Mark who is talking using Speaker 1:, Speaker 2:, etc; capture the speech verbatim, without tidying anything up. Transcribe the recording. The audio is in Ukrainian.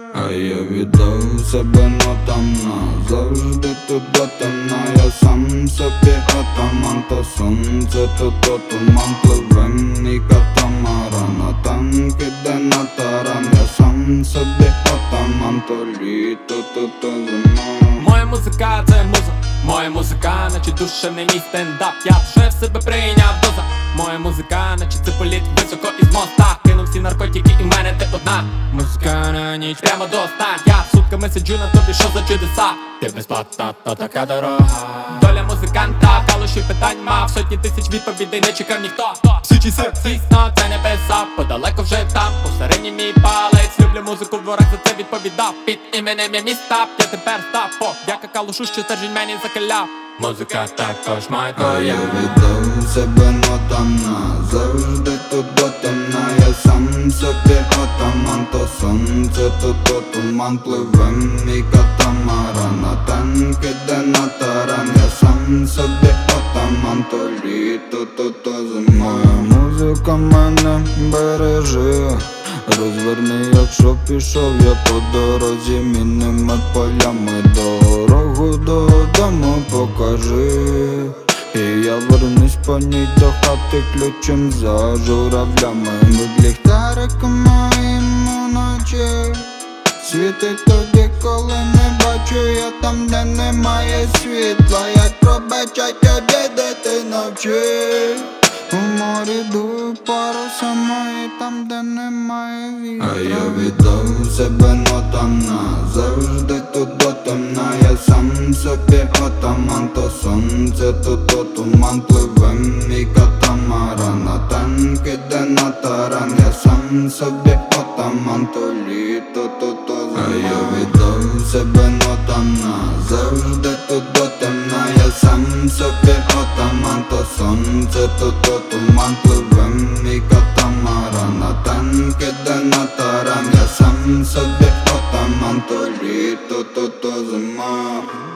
Speaker 1: А я віддав себе нотам назавжди, тут до темна. Я сам собі атаман, то сонце, то то туман. Пливе мій катамаран, а танк іде на таран. Я сам собі атаман, то літо, то то зима.
Speaker 2: Моя музика це муза, моя музика, наче душевний мій стендап. Я вже в себе прийняв доза. Моя музика, наче це політ високо із моста. Кинув всі наркотики і в мене ти одна. Музика на ніч прямо до сна. Я сутками сиджу на тобі, що за чудеса. Ти безплатна, то така дорога. Доля музиканта, калуші питань мав. Сотні тисяч відповідей не чекав ніхто. Всі часи, звісно, це небеса. Подалеко вже там, посередній мій палець. Люблю музику, ворог за це відповідав. Під іменем я міста, я тепер став. По, дяка калушу, що стержень мені закаляв. Музика також моя
Speaker 1: А
Speaker 2: твоя.
Speaker 1: я віддав себе нотам назавжди, тут до темна. Я сам собі атаман, то сонце, то то туман. Пливе мій катамаран, а танк іде на таран. Я сам собі атаман, то літо, то то зима. Моя музика мене береже. Розверни, якщо пішов я по дорозі мінними полями. Дорогу додому покажи, і я вернусь по ній до хати ключем за журавлями. Будь ліхтариком моїм уночі світить тоді, коли не бачу я там, де немає світла. Як пробачать тобі, де ти навчи. У морі дує парусами і там, де немає вітра. А я віддав себе нотам назавжди, тут до темна. Я сам собі атаман, то сонце, то то туман. Пливе мій катамаран, а танк іде на таран. Я сам собі атаман, то літо, то то зима. А я віддав себе нотам назавжди, тут до темна. Я сам собі атаман, то сонце, то то туман. Пливе мій катамаран, а танк іде на таран. Я сам собі атаман, то літо, то то зима.